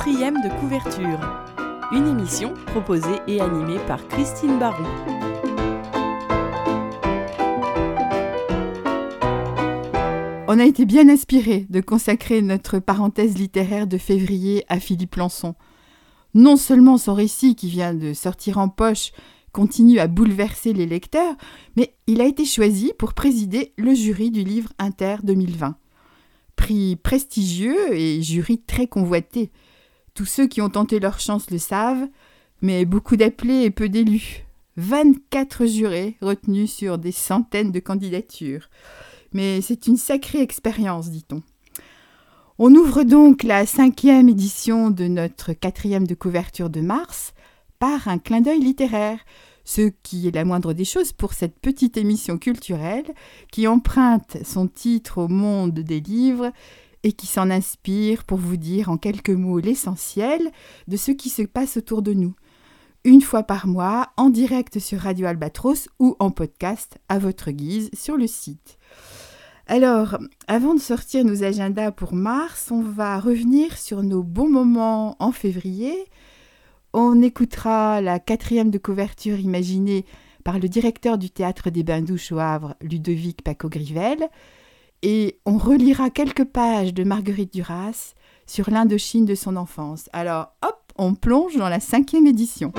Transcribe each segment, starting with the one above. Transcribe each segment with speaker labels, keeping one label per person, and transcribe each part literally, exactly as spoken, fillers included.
Speaker 1: quatrième de couverture. Une émission proposée et animée par Christine Baron.
Speaker 2: On a été bien inspirés de consacrer notre parenthèse littéraire de février à Philippe Lançon. Non seulement son récit qui vient de sortir en poche continue à bouleverser les lecteurs, mais il a été choisi pour présider le jury du livre Inter deux mille vingt. Prix prestigieux et jury très convoité. Tous ceux qui ont tenté leur chance le savent, mais beaucoup d'appelés et peu d'élus. vingt-quatre jurés retenus sur des centaines de candidatures. Mais c'est une sacrée expérience, dit-on. On ouvre donc la cinquième édition de notre quatrième de couverture de mars par un clin d'œil littéraire, ce qui est la moindre des choses pour cette petite émission culturelle qui emprunte son titre au monde des livres et qui s'en inspire pour vous dire en quelques mots l'essentiel de ce qui se passe autour de nous. Une fois par mois, en direct sur Radio Albatros ou en podcast à votre guise sur le site. Alors, avant de sortir nos agendas pour mars, on va revenir sur nos bons moments en février. On écoutera la quatrième de couverture imaginée par le directeur du Théâtre des Bains-Douches au Havre, Ludovic Paco-Grivel, et on relira quelques pages de Marguerite Duras sur l'Indochine de son enfance. Alors, hop, on plonge dans la cinquième édition.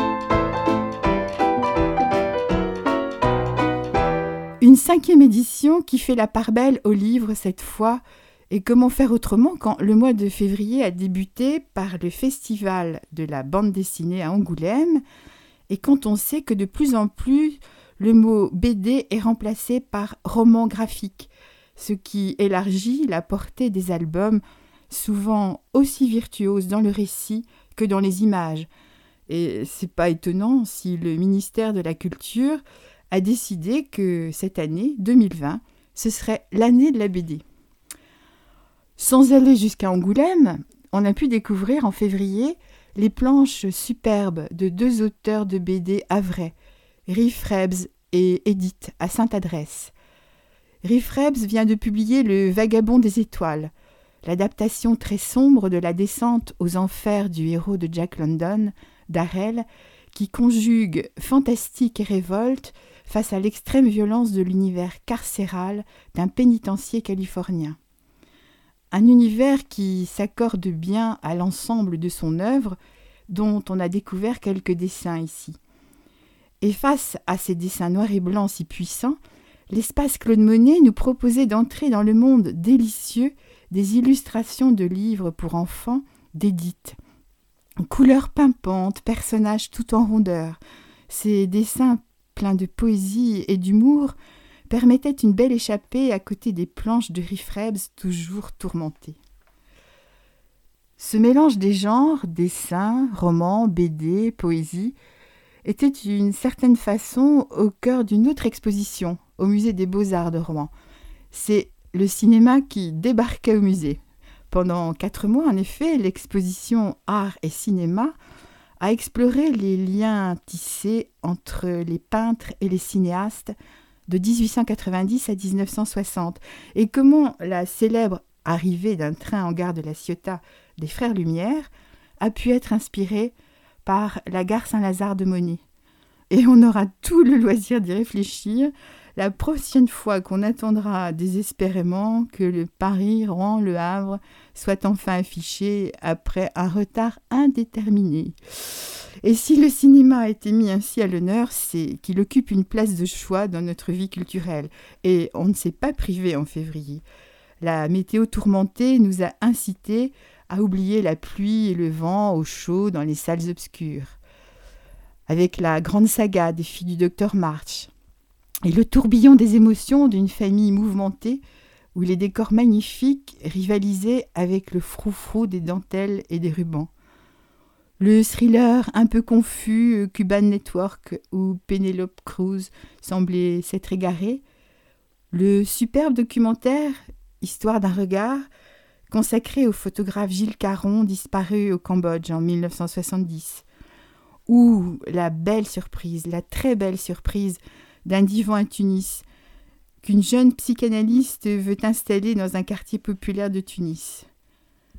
Speaker 2: Une cinquième édition qui fait la part belle au livre cette fois. Et comment faire autrement quand le mois de février a débuté par le festival de la bande dessinée à Angoulême et quand on sait que de plus en plus le mot B D est remplacé par roman graphique, ce qui élargit la portée des albums, souvent aussi virtuoses dans le récit que dans les images. Et c'est pas étonnant si le ministère de la Culture a décidé que cette année, deux mille vingt, ce serait l'année de la B D. Sans aller jusqu'à Angoulême, on a pu découvrir en février les planches superbes de deux auteurs de B D havrais, Riff Rebs et Edith à Sainte-Adresse. Riff Rebs vient de publier Le Vagabond des étoiles, l'adaptation très sombre de la descente aux enfers du héros de Jack London, Darrell, qui conjugue fantastique et révolte face à l'extrême violence de l'univers carcéral d'un pénitencier californien. Un univers qui s'accorde bien à l'ensemble de son œuvre, dont on a découvert quelques dessins ici. Et face à ces dessins noirs et blancs si puissants, l'espace Claude Monet nous proposait d'entrer dans le monde délicieux des illustrations de livres pour enfants d'Edith. Couleurs pimpantes, personnages tout en rondeur. Ces dessins pleins de poésie et d'humour permettait une belle échappée à côté des planches de Riff Rebs toujours tourmentées. Ce mélange des genres, dessin, roman, B D, poésie, était d'une certaine façon au cœur d'une autre exposition au musée des Beaux-Arts de Rouen. C'est le cinéma qui débarquait au musée. Pendant quatre mois, en effet, l'exposition Art et Cinéma a exploré les liens tissés entre les peintres et les cinéastes de dix-huit cent quatre-vingt-dix à dix-neuf cent soixante, et comment la célèbre arrivée d'un train en gare de La Ciotat des Frères Lumière a pu être inspirée par la gare Saint-Lazare de Monet. Et on aura tout le loisir d'y réfléchir la prochaine fois qu'on attendra désespérément que le Paris, Rouen, Le Havre soit enfin affiché après un retard indéterminé. Et si le cinéma a été mis ainsi à l'honneur, c'est qu'il occupe une place de choix dans notre vie culturelle. Et on ne s'est pas privé en février. La météo tourmentée nous a incités à oublier la pluie et le vent au chaud dans les salles obscures. Avec la grande saga des filles du docteur March et le tourbillon des émotions d'une famille mouvementée où les décors magnifiques rivalisaient avec le froufrou des dentelles et des rubans. Le thriller un peu confus Cuban Network où Penelope Cruz semblait s'être égarée. Le superbe documentaire Histoire d'un regard consacré au photographe Gilles Caron disparu au Cambodge en dix-neuf cent soixante-dix. Ou la belle surprise, la très belle surprise d'un divan à Tunis qu'une jeune psychanalyste veut installer dans un quartier populaire de Tunis.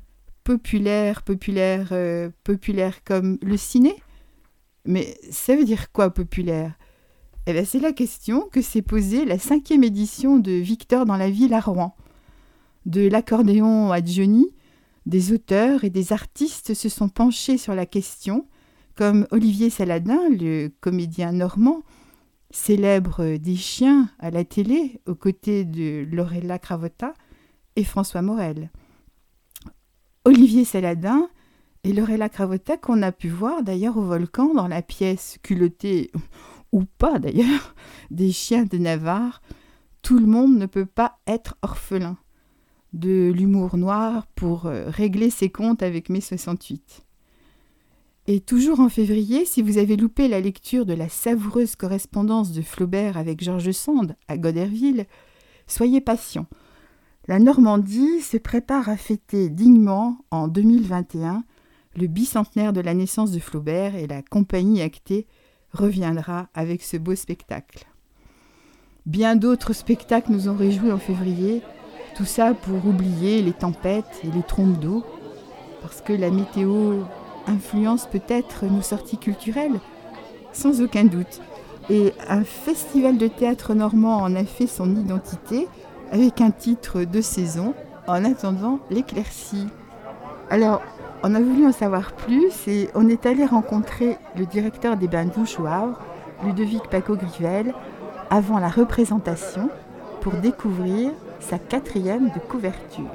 Speaker 2: populaire, populaire, euh, populaire comme le ciné. Mais ça veut dire quoi, populaire ? Eh bien, c'est la question que s'est posée la cinquième édition de Victor dans la ville à Rouen. De l'accordéon à Johnny, des auteurs et des artistes se sont penchés sur la question, comme Olivier Saladin, le comédien normand, célèbre des chiens à la télé, aux côtés de Lorella Cravotta et François Morel. Olivier Saladin et Lorella Cravotta qu'on a pu voir d'ailleurs au Volcan dans la pièce culottée, ou pas d'ailleurs, des chiens de Navarre. Tout le monde ne peut pas être orphelin de l'humour noir pour régler ses comptes avec mai soixante-huit. Et toujours en février, si vous avez loupé la lecture de la savoureuse correspondance de Flaubert avec George Sand à Goderville, soyez patient. La Normandie se prépare à fêter dignement en deux mille vingt et un le bicentenaire de la naissance de Flaubert et la compagnie actée reviendra avec ce beau spectacle. Bien d'autres spectacles nous ont réjouis en février, tout ça pour oublier les tempêtes et les trompes d'eau, parce que la météo influence peut-être nos sorties culturelles, sans aucun doute. Et un festival de théâtre normand en a fait son identité, avec un titre de saison, En attendant l'éclaircie. Alors, on a voulu en savoir plus et on est allé rencontrer le directeur des Bains-Douches au Havre, Ludovic Paco-Grivel, avant la représentation, pour découvrir sa quatrième de couverture.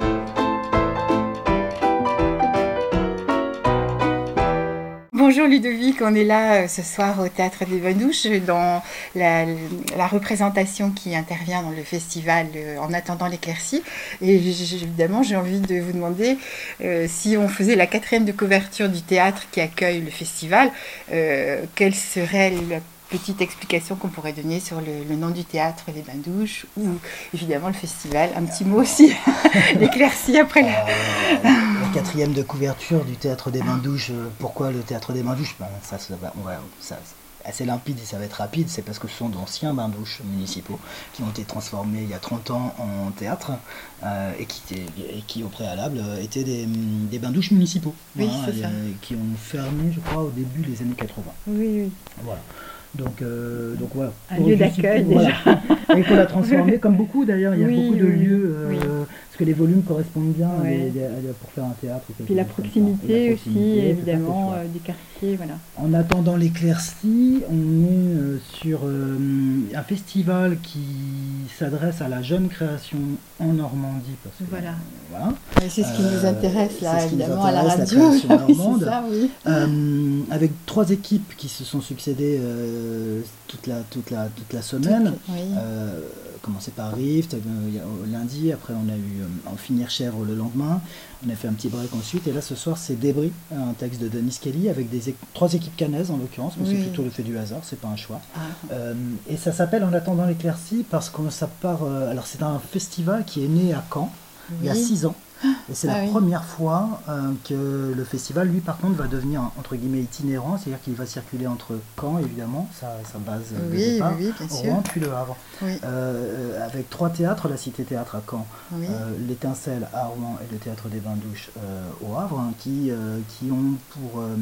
Speaker 2: Bonjour Ludovic, on est là ce soir au Théâtre des Bains-Douches dans la, la représentation qui intervient dans le festival En attendant l'éclaircie. Et évidemment, j'ai envie de vous demander euh, si on faisait la quatrième de couverture du théâtre qui accueille le festival, euh, quelle serait la petite explication qu'on pourrait donner sur le, le nom du théâtre des Bains-Douches ou évidemment le festival. Un petit mot aussi, l'éclaircie après la...
Speaker 3: Euh, la quatrième de couverture du théâtre des Bains-Douches. Pourquoi le théâtre des Bains-Douches? Ben, ça, ça, on va, ça, assez limpide et ça va être rapide, c'est parce que ce sont d'anciens bains-douches municipaux qui ont été transformés il y a trente ans en théâtre euh, et, qui, et qui au préalable étaient des, des bains-douches municipaux,
Speaker 2: oui,
Speaker 3: hein,
Speaker 2: c'est ça.
Speaker 3: qui ont fermé je crois au début des années quatre-vingts.
Speaker 2: Oui, oui.
Speaker 3: Voilà. Donc, euh, donc voilà.
Speaker 2: Un lieu d'accueil déjà.
Speaker 3: Voilà. Il faut la transformer, comme beaucoup d'ailleurs, il y a oui, beaucoup de oui, lieux, euh,
Speaker 2: oui.
Speaker 3: parce que les volumes correspondent bien
Speaker 2: ouais.
Speaker 3: à des, à, pour faire un théâtre.
Speaker 2: Puis la proximité, la proximité aussi, évidemment, euh, des quartiers, voilà.
Speaker 3: En attendant l'éclaircie, on est euh, sur euh, un festival qui s'adresse à la jeune création en Normandie. Parce que,
Speaker 2: voilà.
Speaker 3: Euh, voilà.
Speaker 2: Et c'est ce qui nous intéresse là,
Speaker 3: ce
Speaker 2: évidemment,
Speaker 3: intéresse,
Speaker 2: à la radio.
Speaker 3: La création normande,
Speaker 2: ça, oui.
Speaker 3: euh, avec trois équipes qui se sont succédées euh, toute, la, toute, la, toute la semaine.
Speaker 2: Oui.
Speaker 3: Euh, commencé par Rift, euh, lundi, après on a eu euh, En finir chèvre le lendemain, on a fait un petit break ensuite, et là ce soir c'est Débris, un texte de Denis Kelly, avec des é- trois équipes cannaises en l'occurrence, mais oui. c'est plutôt le fait du hasard, c'est pas un choix. Ah. Euh, et ça s'appelle En attendant l'éclaircie parce que ça part, euh, alors c'est un festival qui est né à Caen, oui. il y a six ans. Et c'est ah la oui. première fois euh, que le festival, lui, par contre, va devenir, entre guillemets, itinérant, c'est-à-dire qu'il va circuler entre Caen, évidemment, sa, sa base
Speaker 2: oui,
Speaker 3: de départ,
Speaker 2: oui, bien sûr.
Speaker 3: Rouen, puis Le Havre.
Speaker 2: Oui.
Speaker 3: Euh, avec trois théâtres, la Cité Théâtre à Caen,
Speaker 2: oui.
Speaker 3: euh, l'Étincelle à Rouen et le Théâtre des Bains-Douches euh, au Havre, hein, qui, euh, qui ont pour... Euh,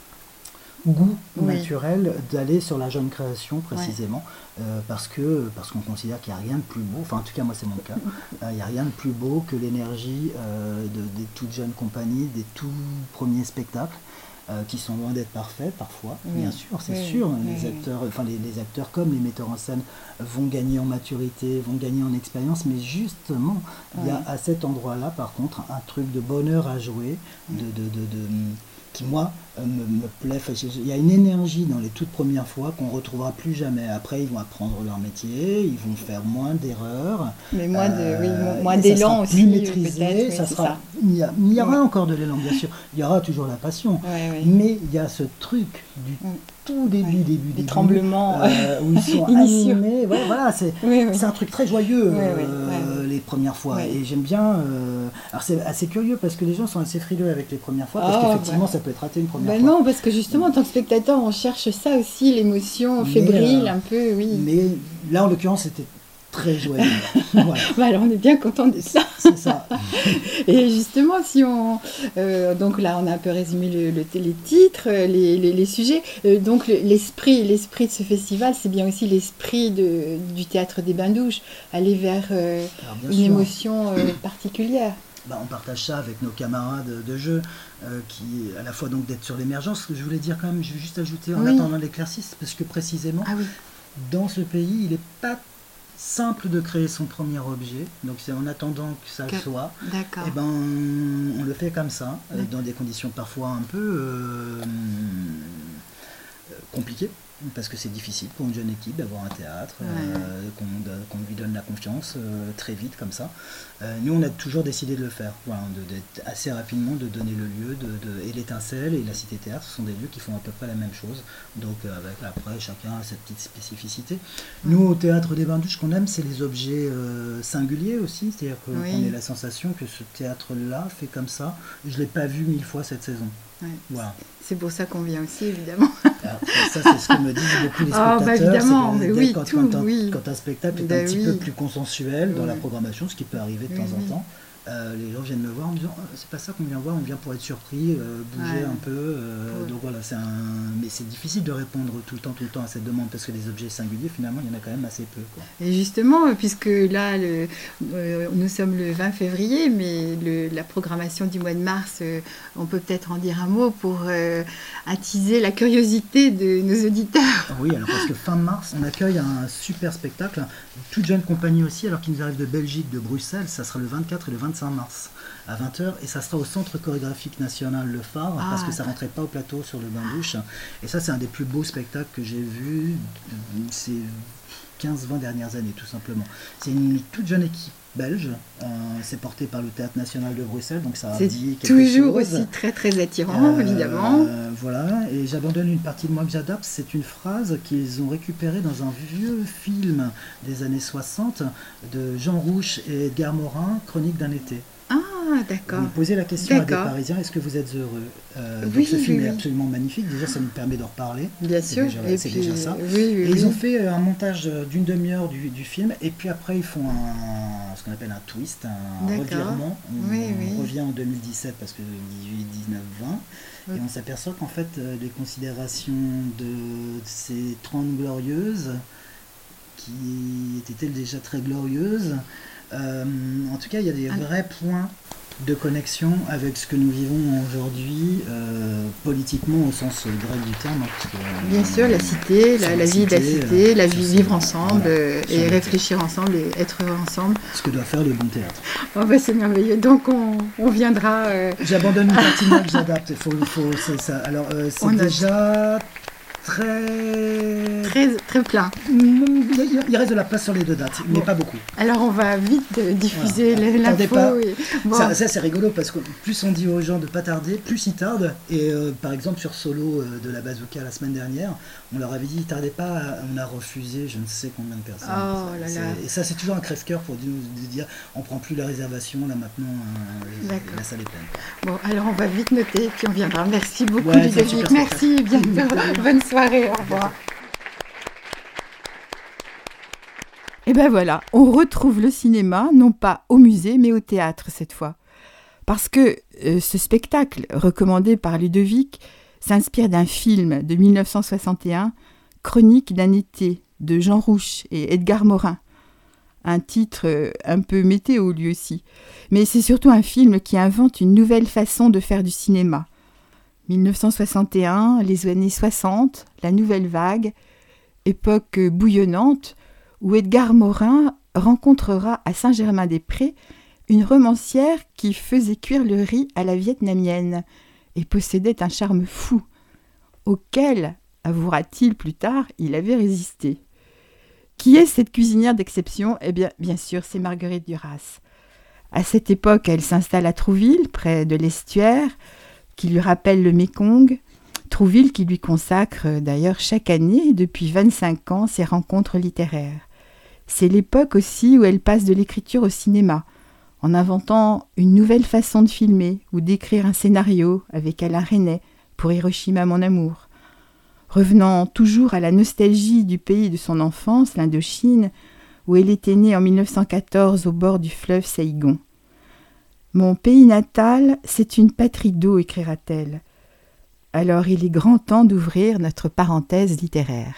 Speaker 3: goût oui. naturel d'aller sur la jeune création précisément ouais. euh, parce que parce qu'on considère qu'il n'y a rien de plus beau, enfin en tout cas moi c'est mon cas, euh, il n'y a rien de plus beau que l'énergie euh, de, des toutes jeunes compagnies, des tout premiers spectacles euh, qui sont loin d'être parfaits parfois, oui. bien sûr, c'est oui. sûr, oui. les acteurs, enfin les, les acteurs comme les metteurs en scène vont gagner en maturité, vont gagner en expérience, mais justement il oui. y a à cet endroit-là par contre un truc de bonheur à jouer, oui. de, de, de, de qui moi euh, me, me plaît. Il y a une énergie dans les toutes premières fois qu'on ne retrouvera plus jamais. Après ils vont apprendre leur métier, ils vont faire moins d'erreurs.
Speaker 2: Mais moins, de, euh, oui, moins d'élan aussi.
Speaker 3: Plus maîtrisé,
Speaker 2: oui,
Speaker 3: ça sera,
Speaker 2: ça.
Speaker 3: Il y, a, il y aura ouais. encore de l'élan bien sûr, il y aura toujours la passion,
Speaker 2: ouais, ouais.
Speaker 3: mais il y a ce truc du ouais. tout début, ouais. début,
Speaker 2: Les
Speaker 3: début.
Speaker 2: tremblements
Speaker 3: euh, où ils sont animés, ouais, voilà, c'est,
Speaker 2: oui, oui.
Speaker 3: c'est un truc très joyeux
Speaker 2: oui,
Speaker 3: euh,
Speaker 2: oui, oui.
Speaker 3: les premières fois.
Speaker 2: Oui.
Speaker 3: Et j'aime bien, euh, alors c'est assez curieux parce que les gens sont assez frileux avec les premières fois, parce oh, qu'effectivement bah. ça peut être raté une première
Speaker 2: bah
Speaker 3: fois.
Speaker 2: Non, parce que justement en tant que spectateur on cherche ça aussi, l'émotion fébrile mais, euh, un peu, oui.
Speaker 3: Mais là en l'occurrence c'était très joyeux. Voilà.
Speaker 2: Bah alors on est bien content de ça.
Speaker 3: C'est ça.
Speaker 2: Et justement, si on, euh, donc là, on a un peu résumé le, le, les titres, les, les, les sujets. Euh, donc l'esprit, l'esprit de ce festival, c'est bien aussi l'esprit de, du théâtre des Bains-Douches, aller vers euh, une sûr. émotion euh, particulière.
Speaker 3: Bah, on partage ça avec nos camarades de jeu, euh, qui à la fois donc d'être sur l'émergence. Je voulais dire quand même, je vais juste ajouter en oui. attendant l'éclaircisse, parce que précisément,
Speaker 2: ah oui.
Speaker 3: dans ce pays, il n'est pas simple de créer son premier objet, donc c'est en attendant que ça que... le soit,
Speaker 2: D'accord.
Speaker 3: Et ben, on le fait comme ça, euh, dans des conditions parfois un peu euh, compliquées, parce que c'est difficile pour une jeune équipe d'avoir un théâtre, ouais. euh, qu'on, qu'on lui donne la confiance euh, très vite comme ça. Euh, nous, on a toujours décidé de le faire, voilà, de, d'être assez rapidement, de donner le lieu, de, de, et l'Étincelle et la Cité Théâtre, ce sont des lieux qui font à peu près la même chose, donc euh, avec après chacun a sa petite spécificité. Mmh. Nous, au Théâtre des Bains-Douches, ce qu'on aime, c'est les objets euh, singuliers aussi, c'est-à-dire qu'on oui. ait la sensation que ce théâtre-là fait comme ça. Je ne l'ai pas vu mille fois cette saison.
Speaker 2: Ouais.
Speaker 3: Voilà.
Speaker 2: C'est pour ça qu'on vient aussi, évidemment.
Speaker 3: Alors, ça, c'est ce que me disent beaucoup les spectateurs.
Speaker 2: Ah, bah évidemment, mais oui,
Speaker 3: quand,
Speaker 2: tout,
Speaker 3: quand, un,
Speaker 2: oui.
Speaker 3: quand un spectacle est
Speaker 2: bah
Speaker 3: un petit
Speaker 2: oui.
Speaker 3: peu plus consensuel dans
Speaker 2: oui.
Speaker 3: la programmation, ce qui peut arriver de
Speaker 2: oui,
Speaker 3: temps
Speaker 2: oui.
Speaker 3: en temps, euh, les gens viennent me voir en me disant oh, c'est pas ça qu'on vient voir, on vient pour être surpris, euh, bouger
Speaker 2: ouais.
Speaker 3: un peu. Euh,
Speaker 2: ouais.
Speaker 3: Donc voilà, c'est un... mais c'est difficile de répondre tout le temps, tout le temps à cette demande parce que les objets singuliers, finalement, il y en a quand même assez peu. Quoi.
Speaker 2: Et justement, puisque là, le, euh, nous sommes le vingt février, mais le, la programmation du mois de mars, euh, on peut peut-être en dire un mot pour euh, attiser la curiosité de nos auditeurs.
Speaker 3: Oui, alors parce que fin mars, on accueille un super spectacle, une toute jeune compagnie aussi, alors qu'il nous arrive de Belgique, de Bruxelles, ça sera le vingt-quatre et le vingt-cinq mars à vingt heures, et ça sera au Centre chorégraphique national Le Phare, ah, parce que ça ne rentrait pas au plateau sur le Bain-Douche. Et ça, c'est un des plus beaux spectacles que j'ai vu ces quinze vingt dernières années, tout simplement. C'est une toute jeune équipe belge, euh, c'est porté par le Théâtre National de Bruxelles, donc ça
Speaker 2: c'est
Speaker 3: dit quelque chose.
Speaker 2: Toujours aussi très très attirant, euh, évidemment.
Speaker 3: Voilà, et j'abandonne une partie de moi que j'adapte, c'est une phrase qu'ils ont récupérée dans un vieux film des années soixante de Jean Rouch et Edgar Morin, Chronique d'un été.
Speaker 2: Ah, d'accord.
Speaker 3: Vous me posez la question
Speaker 2: d'accord.
Speaker 3: à des Parisiens, est-ce que vous êtes heureux euh,
Speaker 2: oui,
Speaker 3: donc ce film
Speaker 2: oui,
Speaker 3: est
Speaker 2: oui.
Speaker 3: absolument magnifique, déjà ça nous permet d'en reparler.
Speaker 2: Bien
Speaker 3: c'est
Speaker 2: sûr,
Speaker 3: déjà,
Speaker 2: et
Speaker 3: c'est
Speaker 2: puis,
Speaker 3: déjà ça.
Speaker 2: Oui, oui,
Speaker 3: et
Speaker 2: oui.
Speaker 3: ils ont fait un montage d'une demi-heure du, du film, et puis après ils font un, ce qu'on appelle un twist, un d'accord. revirement. On,
Speaker 2: oui,
Speaker 3: on
Speaker 2: oui.
Speaker 3: revient en deux mille dix-sept parce que dix-huit, dix-neuf, vingt, oui. et on s'aperçoit qu'en fait euh, les considérations de ces trente glorieuses, qui étaient-elles déjà très glorieuses, euh, en tout cas il y a des ah. vrais points de connexion avec ce que nous vivons aujourd'hui, euh, politiquement au sens grec du terme. Parce que, euh,
Speaker 2: Bien sûr, la cité, la, la vie de la cité, euh, la vie vivre ensemble, voilà, euh, et réfléchir terre. ensemble et être heureux ensemble.
Speaker 3: Ce que doit faire le bon théâtre.
Speaker 2: Oh bah c'est merveilleux, donc on, on viendra... Euh...
Speaker 3: J'abandonne une partie de moi que j'adapte, faut, faut, c'est ça. Alors euh, c'est on déjà... A... Très...
Speaker 2: très très plein.
Speaker 3: Il reste de la place sur les deux dates, bon. mais pas beaucoup.
Speaker 2: Alors on va vite diffuser voilà. l'info. Et...
Speaker 3: Bon. Ça, ça c'est rigolo parce que plus on dit aux gens de pas tarder, plus ils tardent. Et euh, par exemple sur Solo euh, de la Bazooka la semaine dernière, on leur avait dit tardez pas, on a refusé je ne sais combien de personnes.
Speaker 2: Oh là là.
Speaker 3: Et ça c'est toujours un crève-cœur pour nous dire on prend plus la réservation là maintenant, euh, la salle est pleine.
Speaker 2: Bon alors on va vite noter puis on viendra. Merci beaucoup
Speaker 3: ouais,
Speaker 2: Ludovic, merci, bientôt, bonne soirée, au revoir. Et ben voilà, on retrouve le cinéma, non pas au musée, mais au théâtre cette fois. Parce que euh, ce spectacle, recommandé par Ludovic, s'inspire d'un film de dix-neuf cent soixante et un, Chronique d'un été, de Jean Rouch et Edgar Morin. Un titre euh, un peu météo lui aussi. Mais c'est surtout un film qui invente une nouvelle façon de faire du cinéma. dix-neuf cent soixante et un, les années soixante, la nouvelle vague, époque bouillonnante où Edgar Morin rencontrera à Saint-Germain-des-Prés une romancière qui faisait cuire le riz à la vietnamienne et possédait un charme fou, auquel, avouera-t-il plus tard, il avait résisté. Qui est cette cuisinière d'exception ? Eh bien, bien sûr, c'est Marguerite Duras. À cette époque, elle s'installe à Trouville, près de l'estuaire, qui lui rappelle le Mékong, Trouville qui lui consacre d'ailleurs chaque année, depuis vingt-cinq ans, ses rencontres littéraires. C'est l'époque aussi où elle passe de l'écriture au cinéma, en inventant une nouvelle façon de filmer ou d'écrire un scénario avec Alain Resnais pour Hiroshima mon amour. Revenant toujours à la nostalgie du pays de son enfance, l'Indochine, où elle était née en mille neuf cent quatorze au bord du fleuve Saïgon. « Mon pays natal, c'est une patrie d'eau », écrira-t-elle. Alors il est grand temps d'ouvrir notre parenthèse littéraire.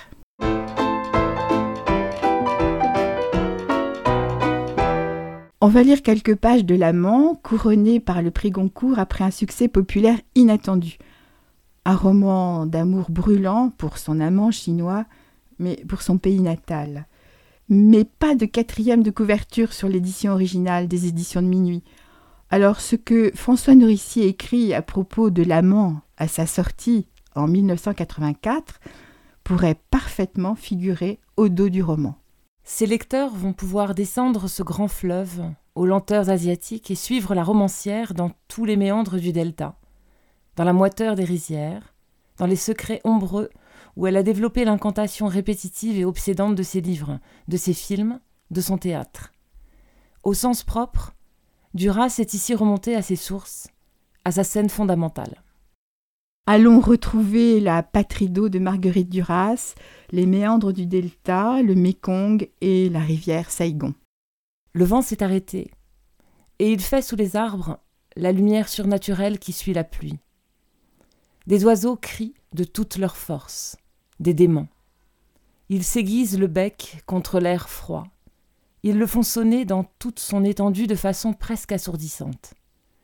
Speaker 2: On va lire quelques pages de L'Amant, couronné par le prix Goncourt après un succès populaire inattendu. Un roman d'amour brûlant pour son amant chinois, mais pour son pays natal. Mais pas de quatrième de couverture sur l'édition originale des éditions de Minuit. Alors ce que François Nourricier écrit à propos de L'Amant à sa sortie en mille neuf cent quatre-vingt-quatre pourrait parfaitement figurer au dos du roman.
Speaker 4: Ses lecteurs vont pouvoir descendre ce grand fleuve aux lenteurs asiatiques et suivre la romancière dans tous les méandres du delta, dans la moiteur des rizières, dans les secrets ombreux où elle a développé l'incantation répétitive et obsédante de ses livres, de ses films, de son théâtre. Au sens propre, Duras est ici remonté à ses sources, à sa scène fondamentale.
Speaker 2: Allons retrouver la patrie d'eau de Marguerite Duras, les méandres du delta, le Mékong et la rivière Saïgon.
Speaker 4: Le vent s'est arrêté, et il fait sous les arbres la lumière surnaturelle qui suit la pluie. Des oiseaux crient de toute leur force, des démons. Ils s'aiguisent le bec contre l'air froid. Ils le font sonner dans toute son étendue de façon presque assourdissante.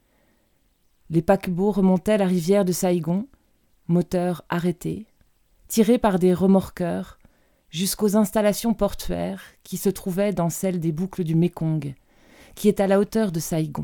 Speaker 4: Les paquebots remontaient la rivière de Saïgon, moteur arrêté, tirés par des remorqueurs, jusqu'aux installations portuaires qui se trouvaient dans celle des boucles du Mékong, qui est à la hauteur de Saïgon.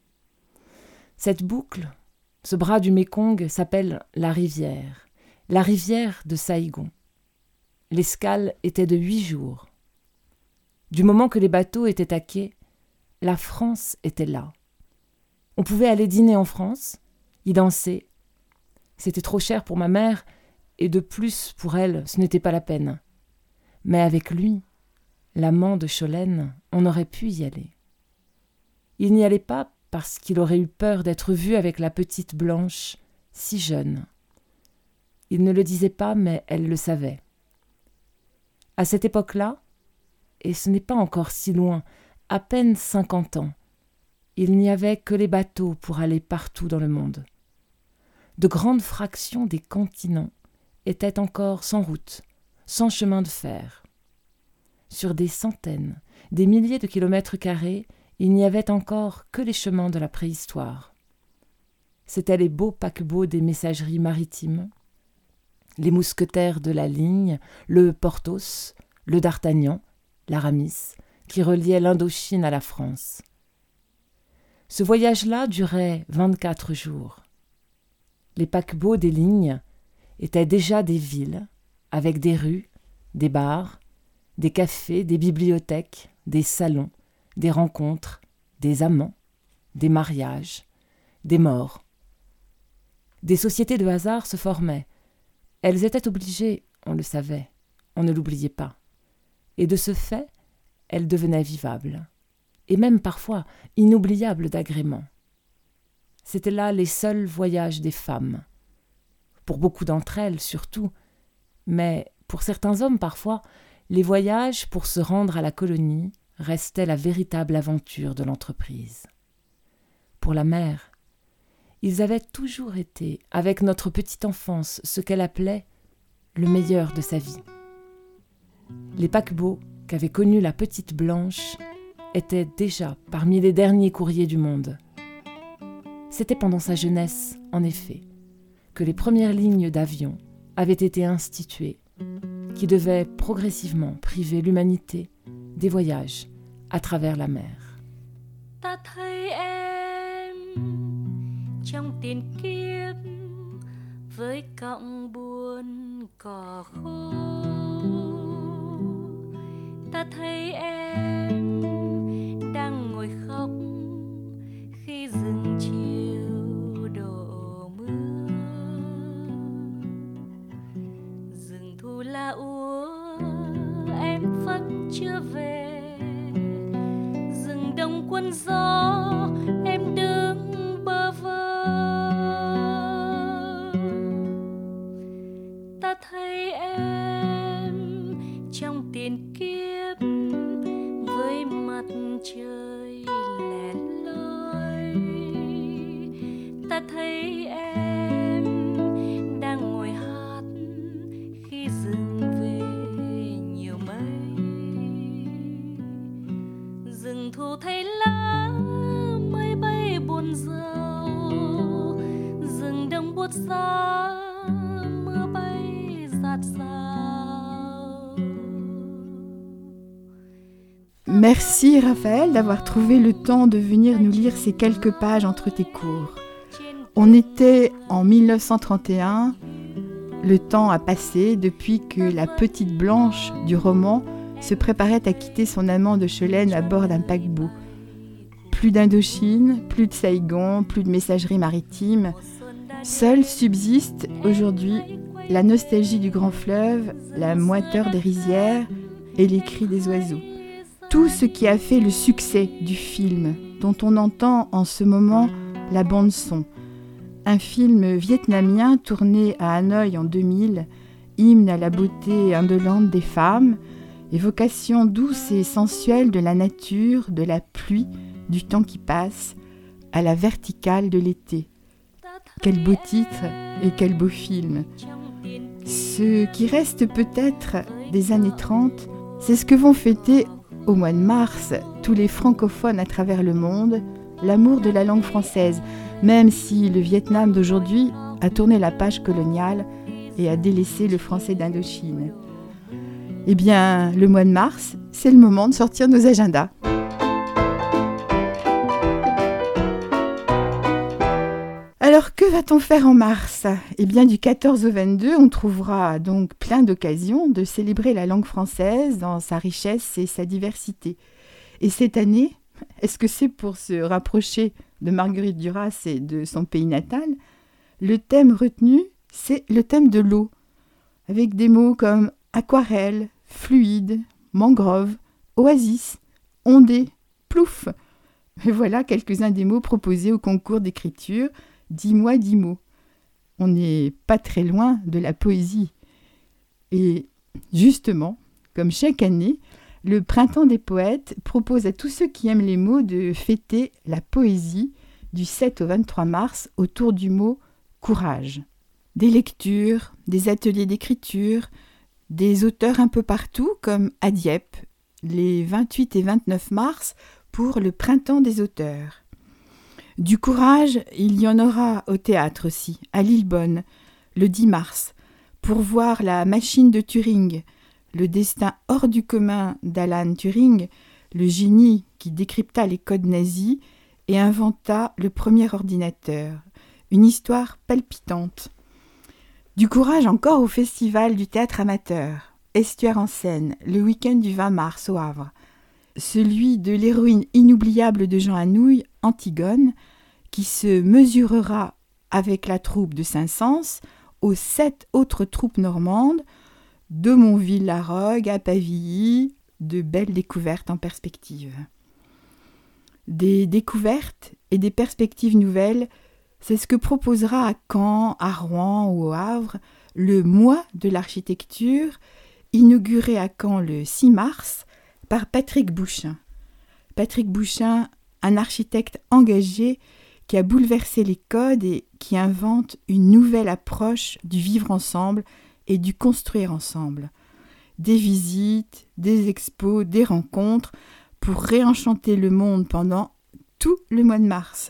Speaker 4: Cette boucle, ce bras du Mékong, s'appelle la rivière, la rivière de Saïgon. L'escale était de huit jours. Du moment que les bateaux étaient à quai, la France était là. On pouvait aller dîner en France, y danser. C'était trop cher pour ma mère, et de plus, pour elle, ce n'était pas la peine. Mais avec lui, l'amant de Cholène, on aurait pu y aller. Il n'y allait pas parce qu'il aurait eu peur d'être vu avec la petite Blanche, si jeune. Il ne le disait pas, mais elle le savait. À cette époque-là, et ce n'est pas encore si loin, à peine cinquante ans, il n'y avait que les bateaux pour aller partout dans le monde. De grandes fractions des continents étaient encore sans route, sans chemin de fer. Sur des centaines, des milliers de kilomètres carrés, il n'y avait encore que les chemins de la préhistoire. C'étaient les beaux paquebots des messageries maritimes, les mousquetaires de la ligne, le Porthos, le D'Artagnan, l'Aramis, qui reliaient l'Indochine à la France. Ce voyage-là durait vingt-quatre jours. Les paquebots des lignes étaient déjà des villes, avec des rues, des bars, des cafés, des bibliothèques, des salons, des rencontres, des amants, des mariages, des morts. Des sociétés de hasard se formaient. Elles étaient obligées, on le savait, on ne l'oubliait pas. Et de ce fait, elles devenaient vivables, et même parfois inoubliables d'agrément. C'étaient là les seuls voyages des femmes. Pour beaucoup d'entre elles, surtout, mais pour certains hommes parfois, les voyages pour se rendre à la colonie restaient la véritable aventure de l'entreprise. Pour la mère, ils avaient toujours été, avec notre petite enfance, ce qu'elle appelait le meilleur de sa vie. Les paquebots qu'avait connus la petite Blanche étaient déjà parmi les derniers courriers du monde. C'était pendant sa jeunesse, en effet, que les premières lignes d'avions avaient été instituées, qui devaient progressivement priver l'humanité des voyages à travers la mer.
Speaker 5: Ta thấy em trong tiền kiếp với cọng buồn cỏ khô. Ta thấy em đang ngồi khóc khi rừng chiều đổ mưa. Rừng thu la úa em vẫn chưa về. Rừng đông quân gió em đứng bơ vơ. Ta thấy em trong tiền kiếp chơi lẻ loi, ta thấy em đang ngồi hát khi rừng về nhiều mây. Rừng thu thấy lá mây bay buồn rầu, rừng đông buốt giá mưa bay rạt rào.
Speaker 2: Merci Raphaël d'avoir trouvé le temps de venir nous lire ces quelques pages entre tes cours. On était en mille neuf cent trente et un, le temps a passé depuis que la petite Blanche du roman se préparait à quitter son amant de Cholène à bord d'un paquebot. Plus d'Indochine, plus de Saïgon, plus de messagerie maritime. Seule subsiste aujourd'hui la nostalgie du grand fleuve, la moiteur des rizières et les cris des oiseaux. Tout ce qui a fait le succès du film, dont on entend en ce moment la bande-son. Un film vietnamien tourné à Hanoï en deux mille, hymne à la beauté indolente des femmes, évocation douce et sensuelle de la nature, de la pluie, du temps qui passe, à la verticale de l'été. Quel beau titre et quel beau film. Ce qui reste peut-être des années trente, c'est ce que vont fêter au mois de mars tous les francophones à travers le monde, l'amour de la langue française, même si le Vietnam d'aujourd'hui a tourné la page coloniale et a délaissé le français d'Indochine. Eh bien, le mois de mars, c'est le moment de sortir nos agendas. Alors, que va-t-on faire en mars ? Eh bien, du quatorze au vingt-deux, on trouvera donc plein d'occasions de célébrer la langue française dans sa richesse et sa diversité. Et cette année, est-ce que c'est pour se rapprocher de Marguerite Duras et de son pays natal ? Le thème retenu, c'est le thème de l'eau, avec des mots comme aquarelle, fluide, mangrove, oasis, ondée, plouf. Et voilà quelques-uns des mots proposés au concours d'écriture. Dis-moi dix mots. On n'est pas très loin de la poésie. Et justement, comme chaque année, le Printemps des poètes propose à tous ceux qui aiment les mots de fêter la poésie du sept au vingt-trois mars autour du mot courage. Des lectures, des ateliers d'écriture, des auteurs un peu partout comme à Dieppe, les vingt-huit et vingt-neuf mars pour le Printemps des auteurs. Du courage, il y en aura au théâtre aussi, à Lillebonne, le dix mars, pour voir La machine de Turing, le destin hors du commun d'Alan Turing, le génie qui décrypta les codes nazis et inventa le premier ordinateur. Une histoire palpitante. Du courage encore au Festival du théâtre amateur, Estuaire en scène, le week-end du vingt mars au Havre. Celui de l'héroïne inoubliable de Jean Anouilh, Antigone, qui se mesurera avec la troupe de Saint-Saëns aux sept autres troupes normandes, de Montville-la-Rogue à Pavilly, de belles découvertes en perspective. Des découvertes et des perspectives nouvelles, c'est ce que proposera à Caen, à Rouen ou au Havre le mois de l'architecture, inauguré à Caen le six mars par Patrick Bouchain. Patrick Bouchain, un architecte engagé qui a bouleversé les codes et qui invente une nouvelle approche du vivre ensemble et du construire ensemble. Des visites, des expos, des rencontres pour réenchanter le monde pendant tout le mois de mars.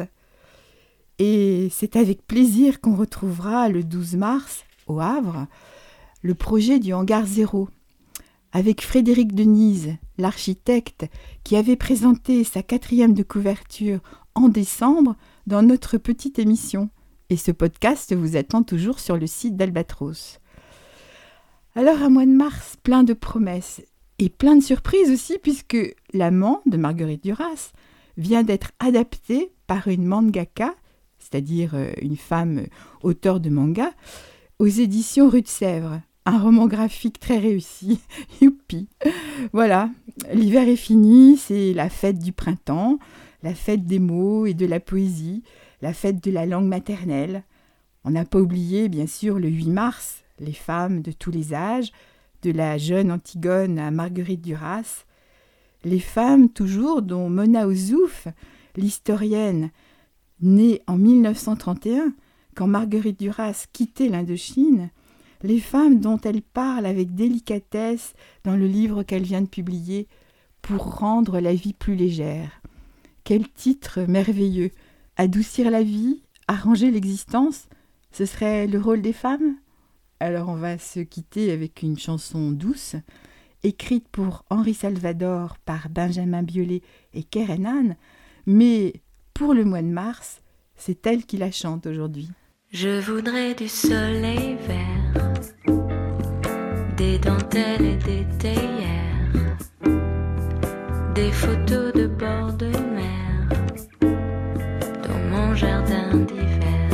Speaker 2: Et c'est avec plaisir qu'on retrouvera le douze mars, au Havre, le projet du Hangar Zéro, avec Frédéric Denise, l'architecte, qui avait présenté sa quatrième de couverture en décembre dans notre petite émission. Et ce podcast vous attend toujours sur le site d'Albatros. Alors, un mois de mars plein de promesses et plein de surprises aussi, puisque L'amant de Marguerite Duras vient d'être adapté par une mangaka, c'est-à-dire une femme auteure de manga, aux éditions Rue de Sèvres. Un roman graphique très réussi. Youpi. Voilà, l'hiver est fini, c'est la fête du printemps, la fête des mots et de la poésie, la fête de la langue maternelle. On n'a pas oublié, bien sûr, le huit mars, les femmes de tous les âges, de la jeune Antigone à Marguerite Duras. Les femmes, toujours, dont Mona Ozouf, l'historienne, née en mille neuf cent trente et un, quand Marguerite Duras quittait l'Indochine, les femmes dont elle parle avec délicatesse dans le livre qu'elle vient de publier, Pour rendre la vie plus légère. Quel titre merveilleux! Adoucir la vie, arranger l'existence, ce serait le rôle des femmes? Alors on va se quitter avec une chanson douce, écrite pour Henri Salvador par Benjamin Biolay et Keren Anne, mais pour le mois de mars, c'est elle qui la chante aujourd'hui.
Speaker 6: Je voudrais du soleil vert, des dentelles et des théières, des photos de bord de mer dans mon jardin d'hiver.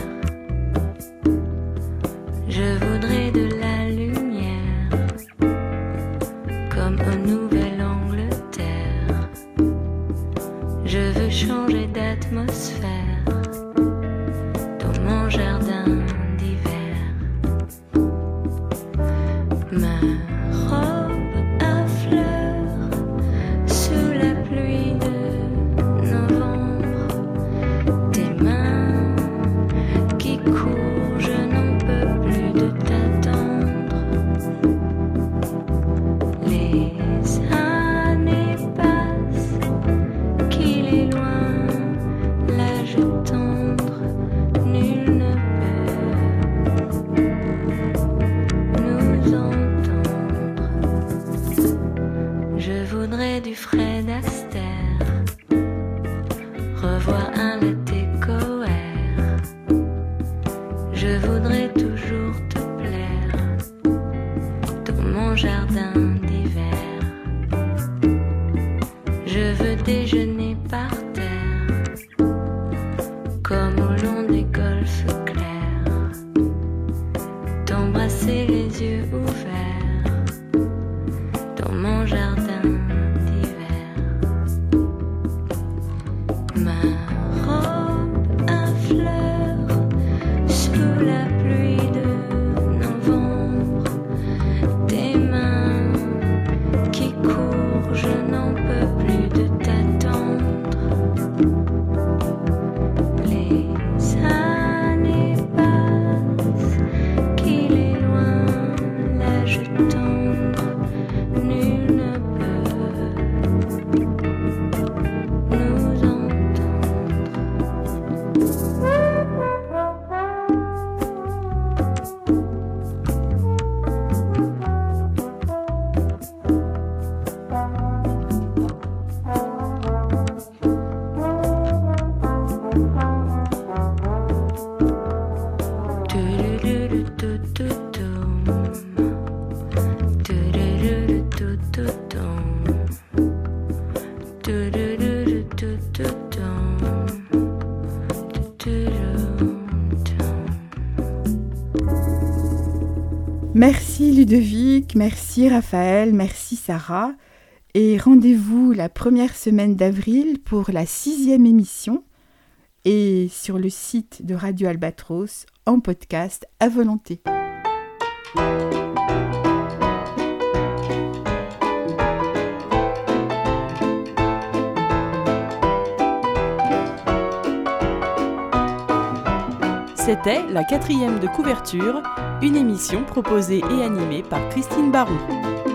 Speaker 6: Je voudrais de la lumière comme au Nouvelle-Angleterre. Je veux changer d'atmosphère dans mon jardin d'hiver. Ma robe à fleurs sous la pluie de novembre. Tes mains qui courent, je n'en peux plus de t'attendre. Les années passent, qu'il est loin l'âge tendre. Nul ne peut nous entendre. Je voudrais du Fred Astaire, revoir un latte coère. Je voudrais toujours te plaire dans mon jardin d'hiver. Je veux déjeuner par terre comme au long des golfes clairs, t'embrasser les yeux ouverts dans mon jardin d'hiver. Ma robe à fleurs sous la pluie de novembre. Tes mains qui courent, je n'en peux plus de t'attendre. Les années passent, qu'il est loin l'âge tendre. Nul ne peut nous entendre.
Speaker 2: Merci Ludovic, merci Raphaël, merci Sarah. Et rendez-vous la première semaine d'avril pour la sixième émission et sur le site de Radio Albatros en podcast à volonté.
Speaker 1: C'était la quatrième de couverture, une émission proposée et animée par Christine Baron.